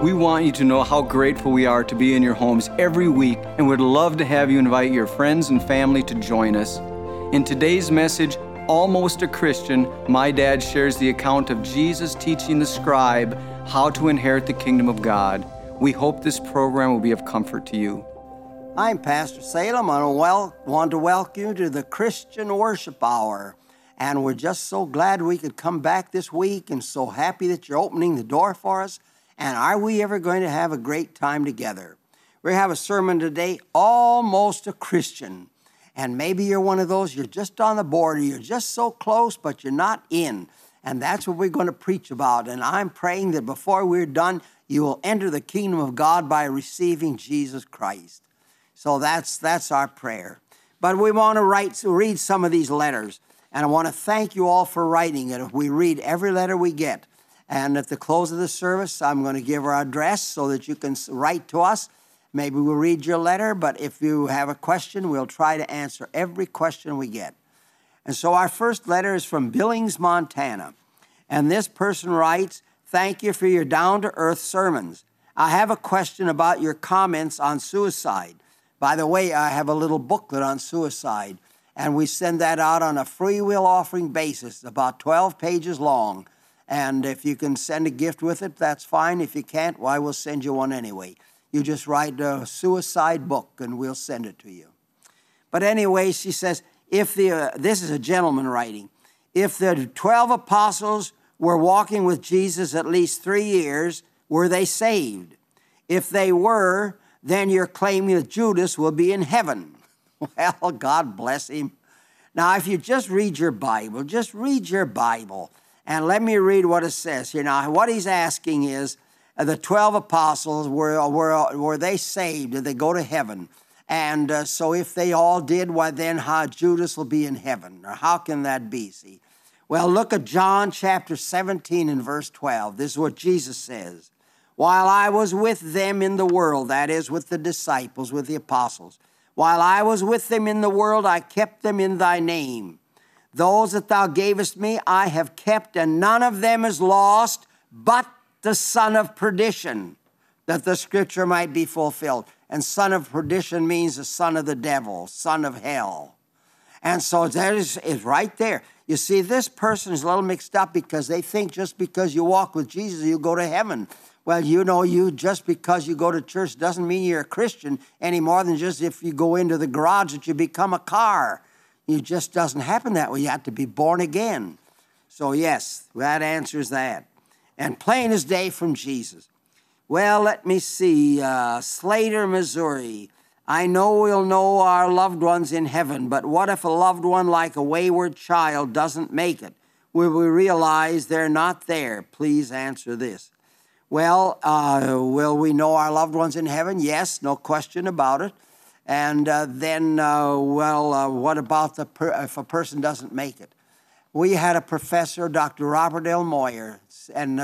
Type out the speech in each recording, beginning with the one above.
We want you to know how grateful we are to be in your homes every week and would love to have you invite your friends and family to join us. In today's message, Almost a Christian, my dad shares the account of Jesus teaching the scribe how to inherit the kingdom of God. We hope this program will be of comfort to you. I'm Pastor Salem. I want to welcome you to the Christian Worship Hour. And we're just so glad we could come back this week and so happy that you're opening the door for us. And are we ever going to have a great time together? We have a sermon today, Almost a Christian. And maybe you're one of those, you're just on the border, you're just so close, but you're not in. And that's what we're going to preach about. And I'm praying that before we're done, you will enter the kingdom of God by receiving Jesus Christ. So that's our prayer. But we want to read some of these letters. And I want to thank you all for writing it. We read every letter we get. And at the close of the service, I'm going to give our address so that you can write to us. Maybe we'll read your letter, but if you have a question, we'll try to answer every question we get. And so our first letter is from Billings, Montana. And this person writes, "Thank you for your down-to-earth sermons. I have a question about your comments on suicide. By the way, I have a little booklet on suicide, and we send that out on a free will offering basis, about 12 pages long. And if you can send a gift with it, that's fine. If you can't, why, we'll send you one anyway. You just write a suicide book, and we'll send it to you." But anyway, she says, this is a gentleman writing, "If the 12 apostles were walking with Jesus at least 3 years, were they saved? If they were, then you're claiming that Judas will be in heaven." Well, God bless him. Now, if you just read your Bible, and let me read what it says here. Now, what he's asking is, the 12 apostles, were they saved? Did they go to heaven? And so if they all did, why then how Judas will be in heaven? Or how can that be, see? Well, look at John chapter 17 and verse 12. This is what Jesus says. "While I was with them in the world," that is, with the disciples, with the apostles, "while I was with them in the world, I kept them in thy name. Those that thou gavest me, I have kept, and none of them is lost, but the son of perdition, that the scripture might be fulfilled." And son of perdition means the son of the devil, son of hell. And so that is right there. You see, this person is a little mixed up because they think just because you walk with Jesus, you go to heaven. Well, you just because you go to church doesn't mean you're a Christian any more than just if you go into the garage that you become a car. It just doesn't happen that way. You have to be born again. So yes, that answers that. And plain as day from Jesus. Well, let me see. Slater, Missouri. "I know we'll know our loved ones in heaven, but what if a loved one like a wayward child doesn't make it? Will we realize they're not there? Please answer this." Well, will we know our loved ones in heaven? Yes, no question about it. And what about if a person doesn't make it? We had a professor, Dr. Robert L. Moyer, and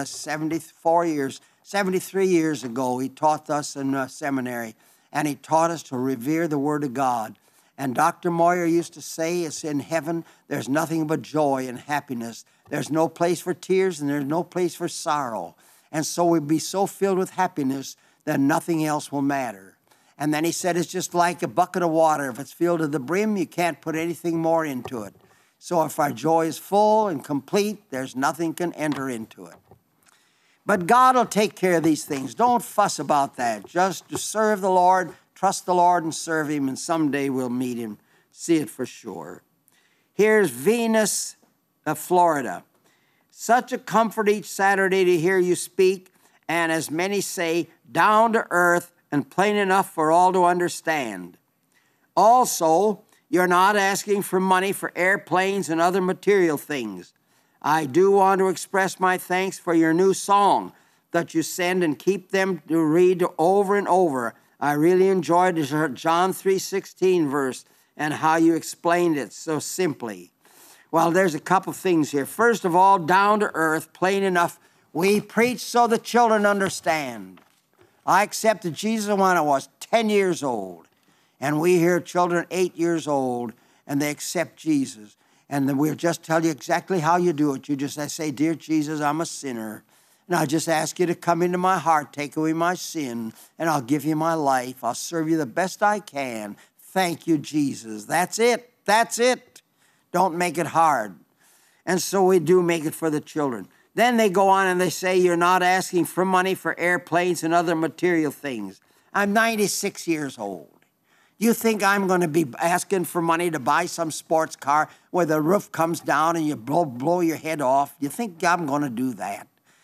73 years ago, he taught us in seminary, and he taught us to revere the Word of God. And Dr. Moyer used to say, it's in heaven, there's nothing but joy and happiness. There's no place for tears, and there's no place for sorrow. And so we'd be so filled with happiness that nothing else will matter. And then he said, it's just like a bucket of water. If it's filled to the brim, you can't put anything more into it. So if our joy is full and complete, there's nothing can enter into it. But God will take care of these things. Don't fuss about that. Just to serve the Lord, trust the Lord and serve Him, and someday we'll meet Him. See it for sure. Here's Venus, Florida. "Such a comfort each Saturday to hear you speak, and as many say, down to earth and plain enough for all to understand. Also, you're not asking for money for airplanes and other material things. I do want to express my thanks for your new song that you send and keep them to read over and over. I really enjoyed the John 3:16 verse and how you explained it so simply." Well, there's a couple things here. First of all, down to earth, plain enough. We preach so the children understand. I accepted Jesus when I was 10 years old. And we hear children 8 years old, and they accept Jesus. And then we'll just tell you exactly how you do it. You just say, "Dear Jesus, I'm a sinner. And I just ask you to come into my heart, take away my sin, and I'll give you my life. I'll serve you the best I can. Thank you, Jesus. That's it. That's it. Don't make it hard. And so we do make it for the children. Then they go on and they say, you're not asking for money for airplanes and other material things. I'm 96 years old. You think I'm going to be asking for money to buy some sports car where the roof comes down and you blow your head off? You think I'm going to do that?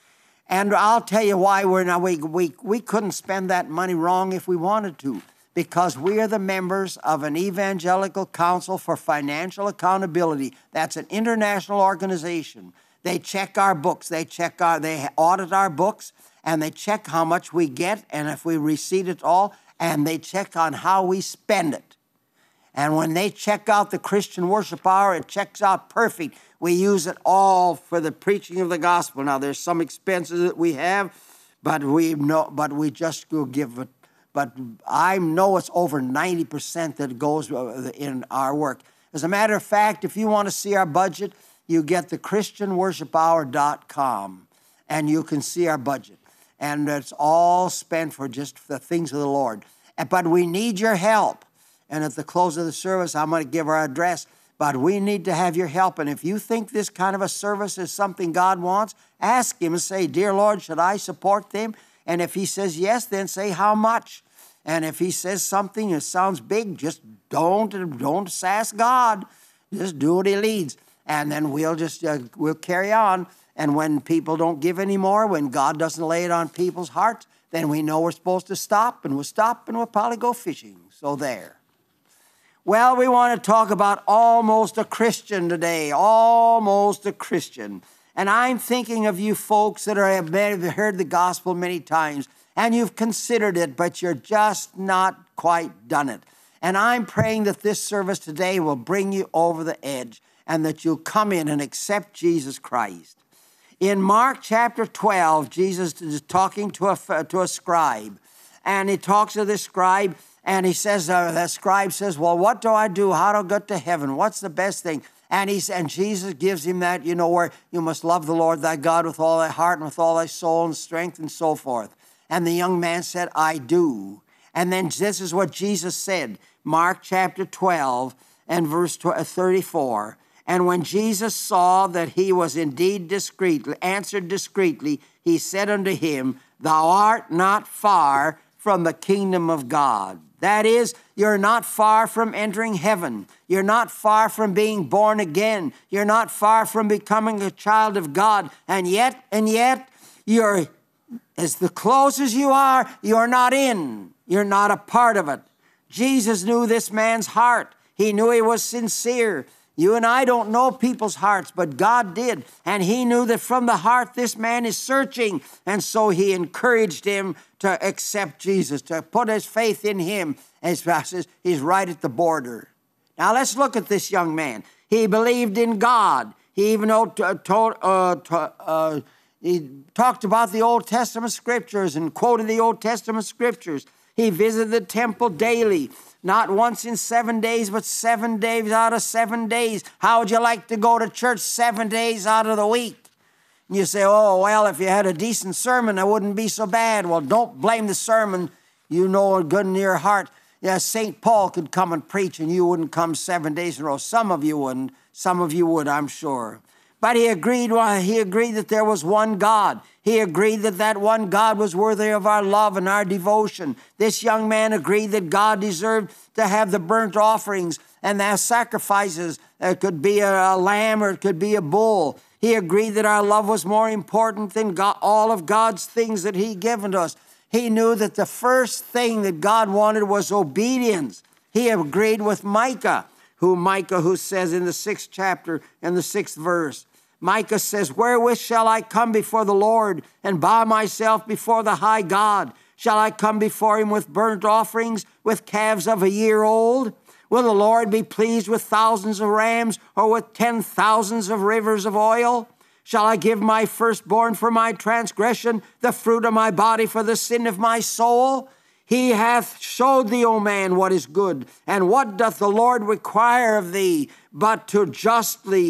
And I'll tell you why we couldn't spend that money wrong if we wanted to, because we are the members of an Evangelical Council for Financial Accountability. That's an international organization. They check our books. They audit our books, and they check how much we get and if we receipt it all, and they check on how we spend it. And when they check out the Christian Worship Hour, it checks out perfect. We use it all for the preaching of the gospel. Now, there's some expenses that we have, but we just will give it. But I know it's over 90% that goes in our work. As a matter of fact, if you want to see our budget, you get the ChristianWorshipHour.com, and you can see our budget. And it's all spent for just the things of the Lord. But we need your help. And at the close of the service, I'm going to give our address. But we need to have your help. And if you think this kind of a service is something God wants, ask Him and say, Dear Lord, should I support them? And if He says yes, then say how much. And if He says something that sounds big, just don't ask God. Just do what He leads. And then we'll carry on. And when people don't give anymore, when God doesn't lay it on people's hearts, then we know we're supposed to stop, and we'll stop, and we'll probably go fishing. So there. Well, we want to talk about almost a Christian today, almost a Christian. And I'm thinking of you folks that have heard the gospel many times, and you've considered it, but you're just not quite done it. And I'm praying that this service today will bring you over the edge, and that you'll come in and accept Jesus Christ. In Mark chapter 12, Jesus is talking to a scribe, and he talks to this scribe, and he says, the scribe says, well, what do I do? How do I get to heaven? What's the best thing? And Jesus gives him that, where you must love the Lord thy God with all thy heart and with all thy soul and strength and so forth. And the young man said, I do. And then this is what Jesus said, Mark chapter 12 and verse 34. And when Jesus saw that he was indeed answered discreetly, he said unto him, Thou art not far from the kingdom of God. That is, you're not far from entering heaven. You're not far from being born again. You're not far from becoming a child of God. And yet, you're, as the close as you are, you're not in. You're not a part of it. Jesus knew this man's heart. He knew he was sincere. You and I don't know people's hearts, but God did. And He knew that from the heart this man is searching. And so He encouraged him to accept Jesus, to put his faith in Him. As he's right at the border. Now let's look at this young man. He believed in God. He even he talked about the Old Testament scriptures and quoted the Old Testament scriptures. He visited the temple daily. Not once in 7 days, but 7 days out of 7 days. How would you like to go to church 7 days out of the week? And you say, oh, well, if you had a decent sermon, it wouldn't be so bad. Well, don't blame the sermon. You know it good in your heart. Yeah, St. Paul could come and preach, and you wouldn't come 7 days in a row. Some of you wouldn't. Some of you would, I'm sure. But he agreed that there was one God. He agreed that that one God was worthy of our love and our devotion. This young man agreed that God deserved to have the burnt offerings and the sacrifices. It could be a lamb or it could be a bull. He agreed that our love was more important than all of God's things that He given to us. He knew that the first thing that God wanted was obedience. He agreed with Micah, who says in the 6th chapter and the 6th verse, Micah says, Wherewith shall I come before the Lord and bow myself before the high God? Shall I come before Him with burnt offerings, with calves of a year old? Will the Lord be pleased with thousands of rams or with 10,000s of rivers of oil? Shall I give my firstborn for my transgression, the fruit of my body for the sin of my soul? He hath showed thee, O man, what is good. And what doth the Lord require of thee, but to justly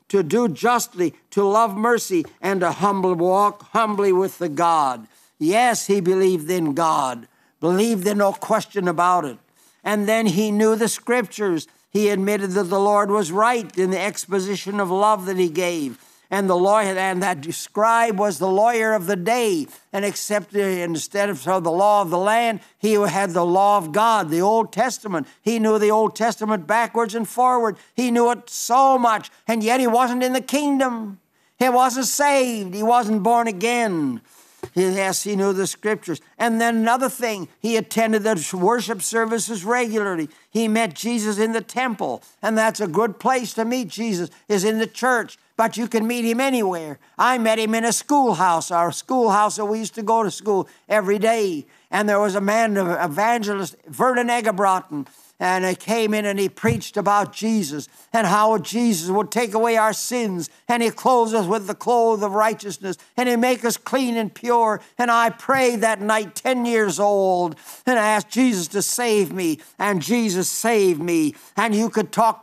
to do justly, to love mercy, and to walk humbly with the God. Yes, he believed in God, believed in no question about it. And then he knew the Scriptures. He admitted that the Lord was right in the exposition of love that he gave. And that scribe was the lawyer of the day, and instead of the law of the land, he had the law of God, the Old Testament. He knew the Old Testament backwards and forward. He knew it so much, and yet he wasn't in the kingdom. He wasn't saved. He wasn't born again. Yes, he knew the Scriptures. And then another thing, he attended the worship services regularly. He met Jesus in the temple, and that's a good place to meet Jesus, is in the church. But you can meet him anywhere. I met him in a schoolhouse, our schoolhouse that we used to go to school every day. And there was a man, an evangelist, Vernon Eggebrotten, and he came in and he preached about Jesus and how Jesus would take away our sins, and he clothes us with the clothes of righteousness, and he make us clean and pure. And I prayed that night, 10 years old, and I asked Jesus to save me, and Jesus saved me. And you can talk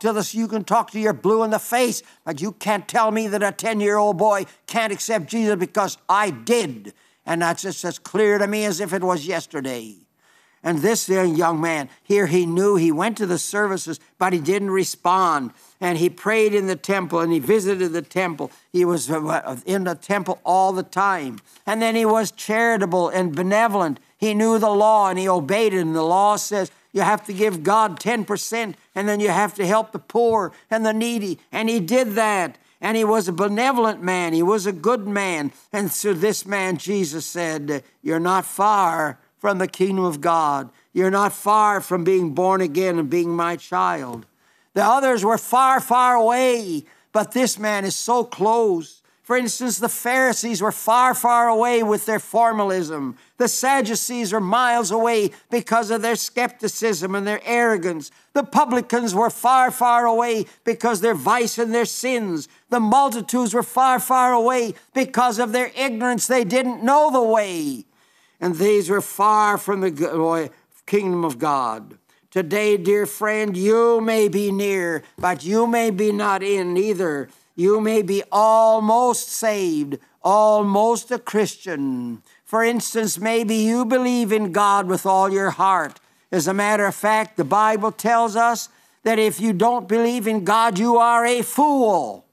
to your blue in the face, but you can't tell me that a 10-year-old boy can't accept Jesus, because I did. And that's just as clear to me as if it was yesterday. And this young man here, he knew, he went to the services, but he didn't respond. And he prayed in the temple, and he visited the temple. He was in the temple all the time. And then he was charitable and benevolent. He knew the law, and he obeyed it. And the law says you have to give God 10%, and then you have to help the poor and the needy. And he did that. And he was a benevolent man. He was a good man. And so this man, Jesus said, you're not far from the kingdom of God. You're not far from being born again and being my child. The others were far, far away, but this man is so close. For instance, the Pharisees were far, far away with their formalism. The Sadducees were miles away because of their skepticism and their arrogance. The publicans were far, far away because of their vice and their sins. The multitudes were far, far away because of their ignorance. They didn't know the way. And these were far from the kingdom of God. Today, dear friend, you may be near, but you may be not in either. You may be almost saved, almost a Christian. For instance, maybe you believe in God with all your heart. As a matter of fact, the Bible tells us that if you don't believe in God, you are a fool.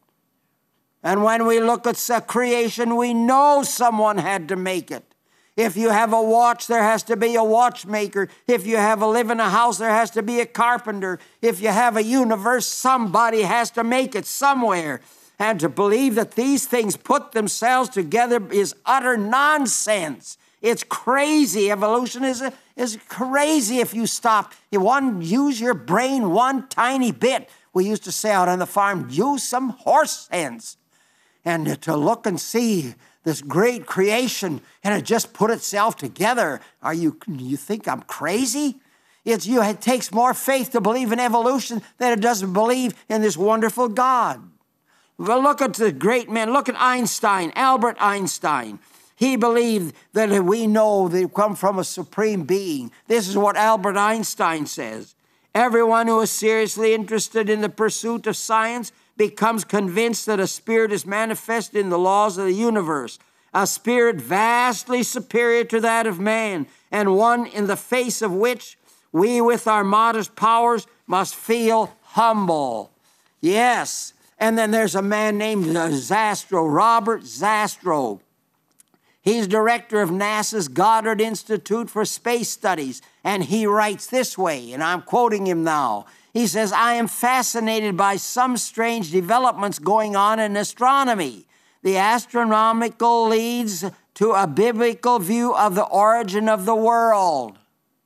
And when we look at creation, we know someone had to make it. If you have a watch, there has to be a watchmaker. If you live in a house, there has to be a carpenter. If you have a universe, somebody has to make it somewhere. And to believe that these things put themselves together is utter nonsense. It's crazy. Evolution is crazy if you stop. Use your brain one tiny bit. We used to say out on the farm, use some horse sense. And to look and see this great creation, and it just put itself together. You think I'm crazy? It takes more faith to believe in evolution than it does to believe in this wonderful God. Well, look at the great men. Look at Einstein, Albert Einstein. He believed that we know they come from a supreme being. This is what Albert Einstein says. Everyone who is seriously interested in the pursuit of science becomes convinced that a spirit is manifest in the laws of the universe, a spirit vastly superior to that of man, and one in the face of which we with our modest powers must feel humble. Yes, and then there's a man named Zastrow, Robert Zastrow. He's director of NASA's Goddard Institute for Space Studies, and he writes this way, and I'm quoting him now. He says, I am fascinated by some strange developments going on in astronomy. The astronomical leads to a biblical view of the origin of the world.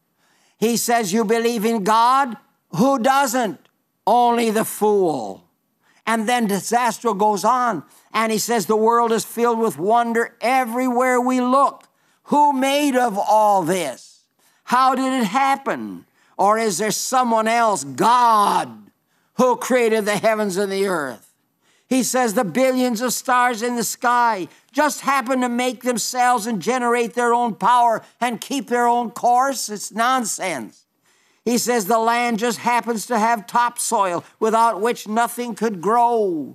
He says, you believe in God? Who doesn't? Only the fool. And then Zastrow goes on, and he says, the world is filled with wonder everywhere we look. Who made of all this? How did it happen? Or is there someone else, God, who created the heavens and the earth? He says the billions of stars in the sky just happen to make themselves and generate their own power and keep their own course. It's nonsense. He says the land just happens to have topsoil without which nothing could grow.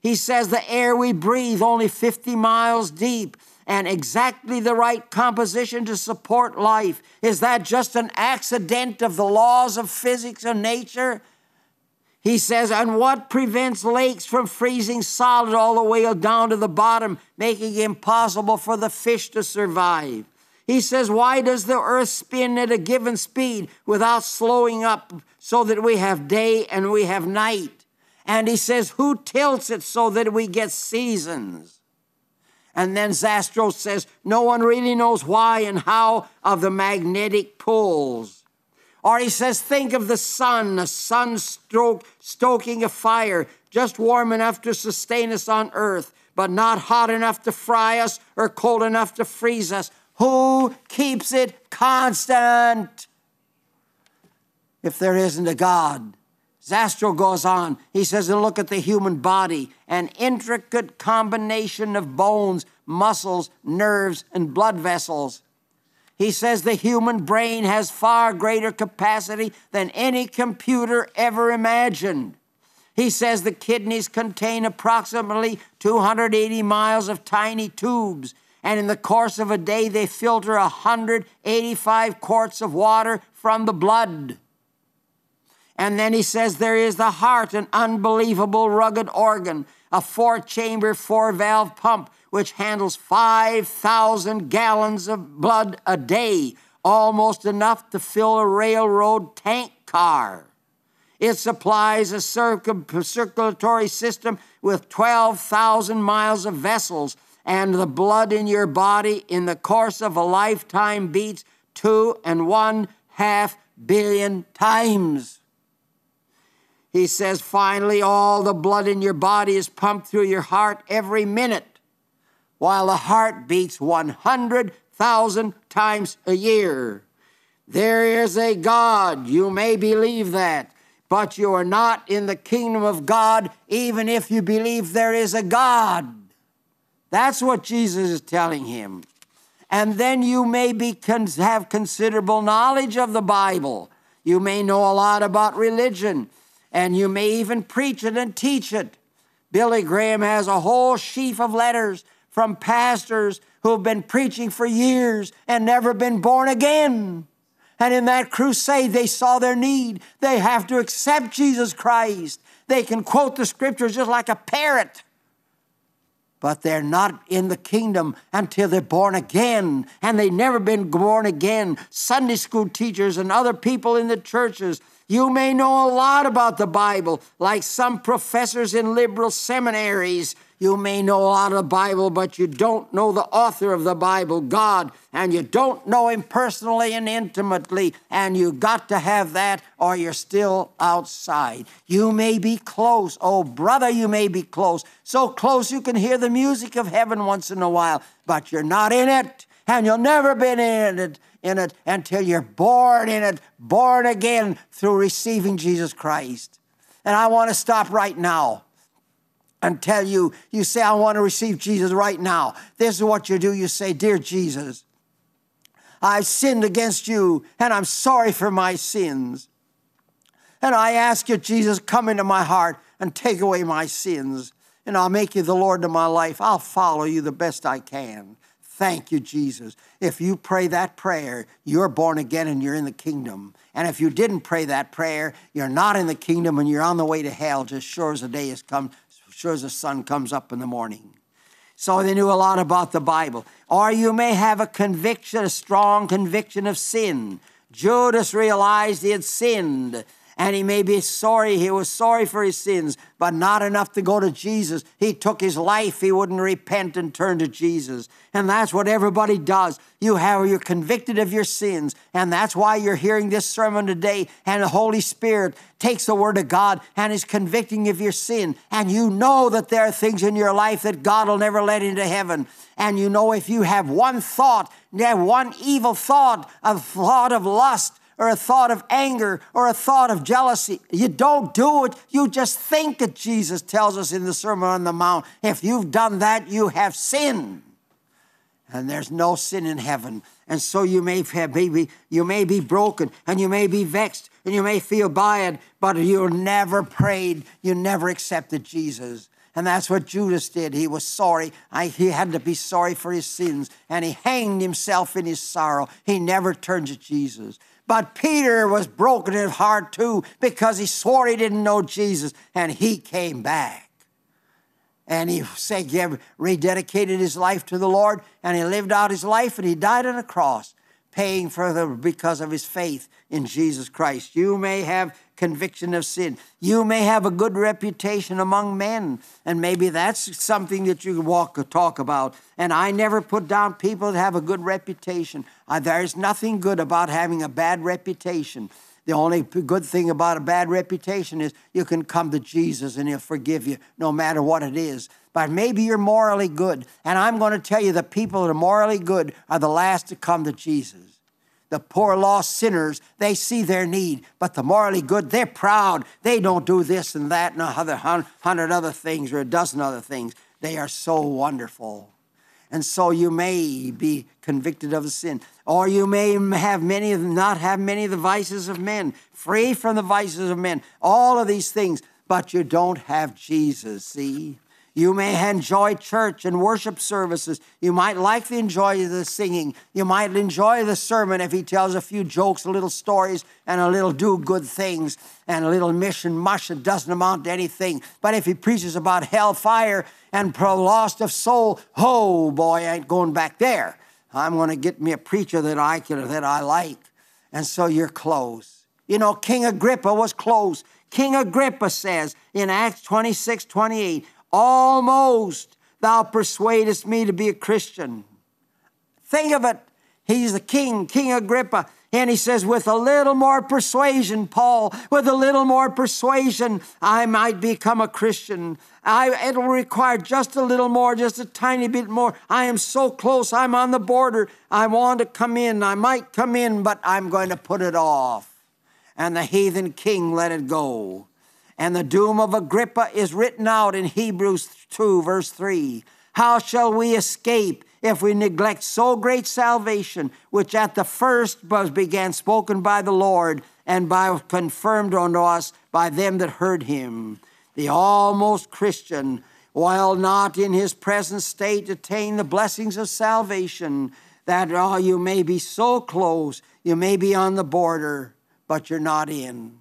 He says the air we breathe only 50 miles deep and exactly the right composition to support life. Is that just an accident of the laws of physics and nature? He says, and what prevents lakes from freezing solid all the way down to the bottom, making it impossible for the fish to survive? He says, why does the earth spin at a given speed without slowing up so that we have day and we have night? And he says, who tilts it so that we get seasons? And then Zastrow says, no one really knows why and how of the magnetic poles. Or he says, think of the sun stoking a fire, just warm enough to sustain us on earth, but not hot enough to fry us or cold enough to freeze us. Who keeps it constant? If there isn't a God. Zastrow goes on. He says, look at the human body, an intricate combination of bones, muscles, nerves, and blood vessels. He says the human brain has far greater capacity than any computer ever imagined. He says the kidneys contain approximately 280 miles of tiny tubes, and in the course of a day they filter 185 quarts of water from the blood. And then he says there is the heart, an unbelievable rugged organ, a 4-chamber, 4-valve pump, which handles 5,000 gallons of blood a day, almost enough to fill a railroad tank car. It supplies a circulatory system with 12,000 miles of vessels, and the blood in your body in the course of a lifetime beats 2.5 billion times. He says, finally, all the blood in your body is pumped through your heart every minute, while the heart beats 100,000 times a year. There is a God. You may believe that, but you are not in the kingdom of God, even if you believe there is a God. That's what Jesus is telling him. And then you may have considerable knowledge of the Bible. You may know a lot about religion, and you may even preach it and teach it. Billy Graham has a whole sheaf of letters from pastors who've been preaching for years and never been born again. And in that crusade, they saw their need. They have to accept Jesus Christ. They can quote the scriptures just like a parrot. But they're not in the kingdom until they're born again. And they've never been born again. Sunday school teachers and other people in the churches, you may know a lot about the Bible, like some professors in liberal seminaries. You may know a lot of the Bible, but you don't know the author of the Bible, God, and you don't know him personally and intimately, and you got to have that or you're still outside. You may be close. Oh, brother, you may be close. So close you can hear the music of heaven once in a while, but you're not in it, and you'll never be in it until you're born in it, born again through receiving Jesus Christ. And I want to stop right now and tell you, you say, I want to receive Jesus right now. This is what you do. You say, dear Jesus, I've sinned against you, and I'm sorry for my sins. And I ask you, Jesus, come into my heart and take away my sins, and I'll make you the Lord of my life. I'll follow you the best I can. Thank you, Jesus. If you pray that prayer, you're born again and you're in the kingdom. And if you didn't pray that prayer, you're not in the kingdom and you're on the way to hell, just sure as the day has come, sure as the sun comes up in the morning. So they knew a lot about the Bible. Or you may have a conviction, a strong conviction of sin. Judas realized he had sinned, and he may be sorry. He was sorry for his sins, but not enough to go to Jesus. He took his life. He wouldn't repent and turn to Jesus. And that's what everybody does. You're convicted of your sins, and that's why you're hearing this sermon today, and the Holy Spirit takes the Word of God and is convicting of your sin. And you know that there are things in your life that God will never let into heaven. And you know if you have one thought, one evil thought, a thought of lust, or a thought of anger, or a thought of jealousy, you don't do it. You just think it, Jesus tells us in the Sermon on the Mount. If you've done that, you have sinned. And there's no sin in heaven. And so you may be broken, and you may be vexed, and you may feel bad, but you never prayed. You never accepted Jesus. And that's what Judas did. He was sorry. He had to be sorry for his sins. And he hanged himself in his sorrow. He never turned to Jesus. But Peter was broken in heart too, because he swore he didn't know Jesus. And he came back. And he rededicated his life to the Lord. And he lived out his life. And he died on a cross, paying because of his faith in Jesus Christ. You may have conviction of sin. You may have a good reputation among men, and maybe that's something that you talk about. And I never put down people that have a good reputation. There's nothing good about having a bad reputation. The only good thing about a bad reputation is you can come to Jesus and he'll forgive you no matter what it is. But maybe you're morally good. And I'm going to tell you, the people that are morally good are the last to come to Jesus. The poor lost sinners, they see their need. But the morally good, they're proud. They don't do this and that and 100 other things or a dozen other things. They are so wonderful. And so you may be convicted of a sin. Or you may have not have many of the vices of men. Free from the vices of men. All of these things. But you don't have Jesus, see? You may enjoy church and worship services. You might enjoy the singing. You might enjoy the sermon if he tells a few jokes, a little stories, and a little do good things, and a little mission mush that doesn't amount to anything. But if he preaches about hellfire and lost of soul, oh boy, I ain't going back there. I'm going to get me a preacher that I like. And so you're close. You know, King Agrippa was close. King Agrippa says in Acts 26:28, almost thou persuadest me to be a Christian. Think of it. He's the king, King Agrippa. And he says, with a little more persuasion, Paul, with a little more persuasion, I might become a Christian. It'll require just a little more, just a tiny bit more. I am so close. I'm on the border. I want to come in. I might come in, but I'm going to put it off. And the heathen king let it go. And the doom of Agrippa is written out in Hebrews 2, verse 3. How shall we escape if we neglect so great salvation, which at the first began spoken by the Lord, and confirmed unto us by them that heard him? The almost Christian, while not in his present state, attain the blessings of salvation, that you may be so close, you may be on the border, but you're not in.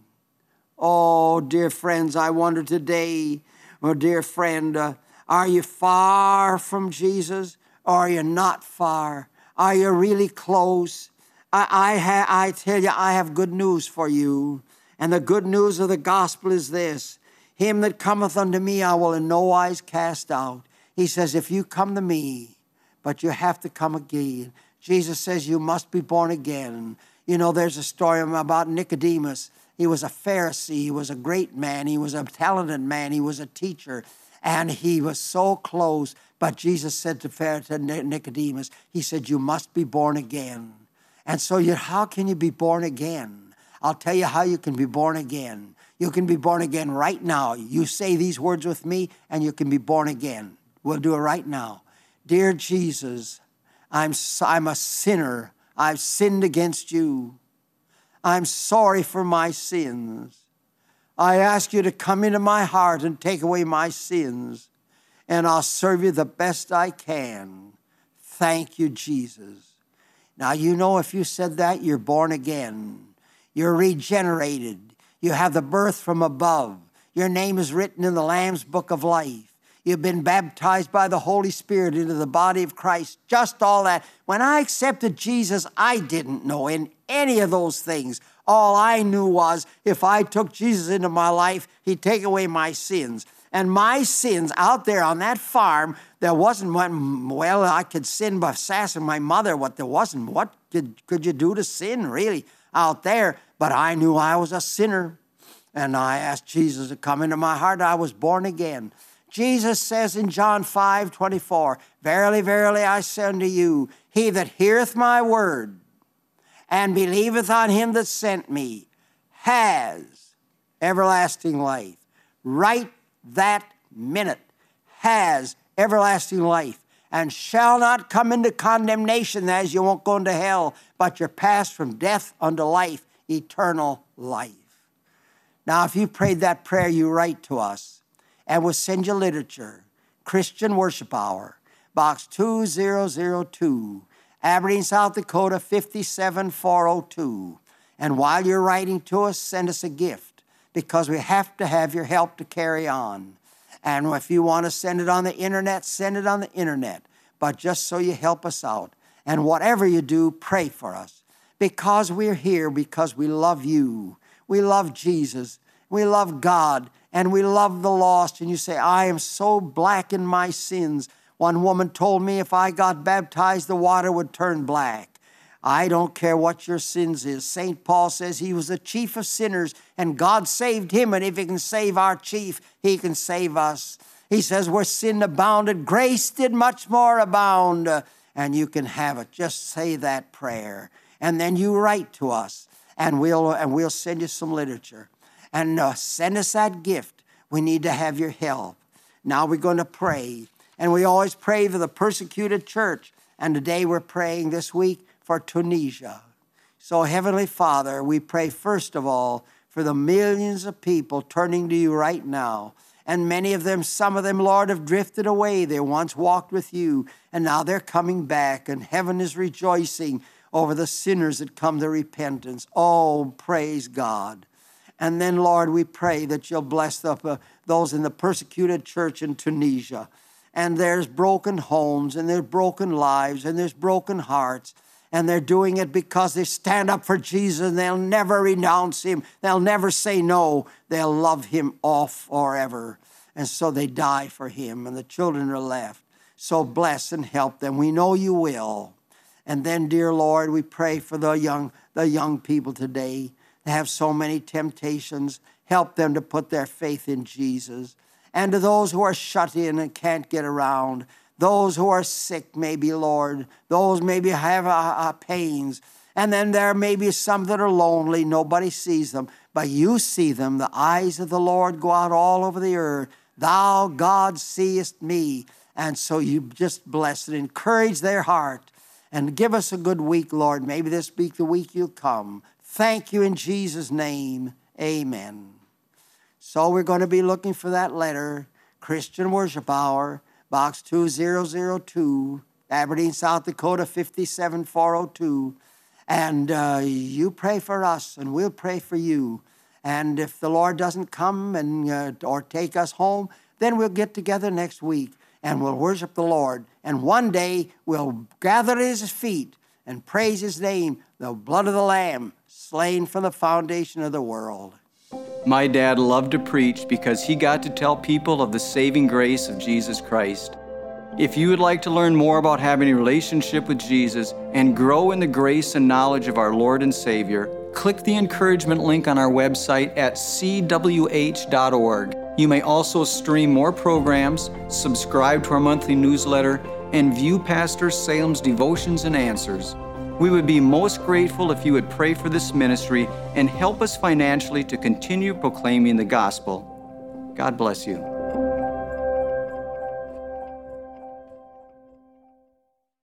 Oh, dear friends, I wonder today, dear friend, are you far from Jesus, or are you not far? Are you really close? I tell you, I have good news for you. And the good news of the gospel is this: him that cometh unto me I will in no wise cast out. He says, if you come to me, but you have to come again. Jesus says you must be born again. You know, there's a story about Nicodemus. He was a Pharisee. He was a great man. He was a talented man. He was a teacher. And he was so close. But Jesus said to Nicodemus, he said, you must be born again. And so how can you be born again? I'll tell you how you can be born again. You can be born again right now. You say these words with me, and you can be born again. We'll do it right now. Dear Jesus, I'm a sinner. I've sinned against you. I'm sorry for my sins. I ask you to come into my heart and take away my sins, and I'll serve you the best I can. Thank you, Jesus. Now, you know, if you said that, you're born again. You're regenerated. You have the birth from above. Your name is written in the Lamb's book of life. You've been baptized by the Holy Spirit into the body of Christ. Just all that. When I accepted Jesus, I didn't know in any of those things. All I knew was if I took Jesus into my life, he'd take away my sins. And my sins out there on that farm, there wasn't one, well, I could sin by sassing my mother. What there wasn't, what could you do to sin really out there? But I knew I was a sinner. And I asked Jesus to come into my heart. I was born again. Jesus says in John 5:24, verily, verily, I say unto you, he that heareth my word and believeth on him that sent me has everlasting life. Right that minute, has everlasting life, and shall not come into condemnation, that is, you won't go into hell, but you're passed from death unto life, eternal life. Now, if you prayed that prayer, you write to us. and we'll send you literature. Christian Worship Hour, Box 2002, Aberdeen, South Dakota, 57402. And while you're writing to us, send us a gift, because we have to have your help to carry on. And if you want to send it on the internet, send it on the internet. But just so you help us out. And whatever you do, pray for us. Because we're here, because we love you. We love Jesus. We love God. And we love the lost. And you say, I am so black in my sins. One woman told me if I got baptized, the water would turn black. I don't care what your sins is. St. Paul says he was the chief of sinners, and God saved him, and if he can save our chief, he can save us. He says where sin abounded, grace did much more abound, and you can have it. Just say that prayer, and then you write to us, and we'll send you some literature. And send us that gift. We need to have your help. Now we're going to pray, and we always pray for the persecuted church, and today we're praying this week for Tunisia. So, Heavenly Father, we pray first of all for the millions of people turning to you right now. And many of them, some of them, Lord, have drifted away. They once walked with you, and now they're coming back, and heaven is rejoicing over the sinners that come to repentance. Oh, praise God. And then, Lord, we pray that you'll bless those in the persecuted church in Tunisia. And there's broken homes, and there's broken lives, and there's broken hearts. And they're doing it because they stand up for Jesus, and they'll never renounce him. They'll never say no. They'll love him all forever. And so they die for him, and the children are left. So bless and help them. We know you will. And then, dear Lord, we pray for the young people today. They have so many temptations. Help them to put their faith in Jesus. And to those who are shut in and can't get around, those who are sick, maybe, Lord. Those maybe have pains. And then there may be some that are lonely. Nobody sees them. But you see them. The eyes of the Lord go out all over the earth. Thou, God, seest me. And so you just bless and encourage their heart. And give us a good week, Lord. Maybe this week, the week you'll come. Thank you in Jesus' name. Amen. So we're going to be looking for that letter, Christian Worship Hour, Box 2002, Aberdeen, South Dakota, 57402. And you pray for us, and we'll pray for you. And if the Lord doesn't come or take us home, then we'll get together next week, and we'll worship the Lord. And one day, we'll gather at his feet and praise his name, the blood of the Lamb, slain from the foundation of the world. My dad loved to preach because he got to tell people of the saving grace of Jesus Christ. If you would like to learn more about having a relationship with Jesus and grow in the grace and knowledge of our Lord and Savior, click the encouragement link on our website at cwh.org. You may also stream more programs, subscribe to our monthly newsletter, and view Pastor Salem's devotions and answers. We would be most grateful if you would pray for this ministry and help us financially to continue proclaiming the gospel. God bless you.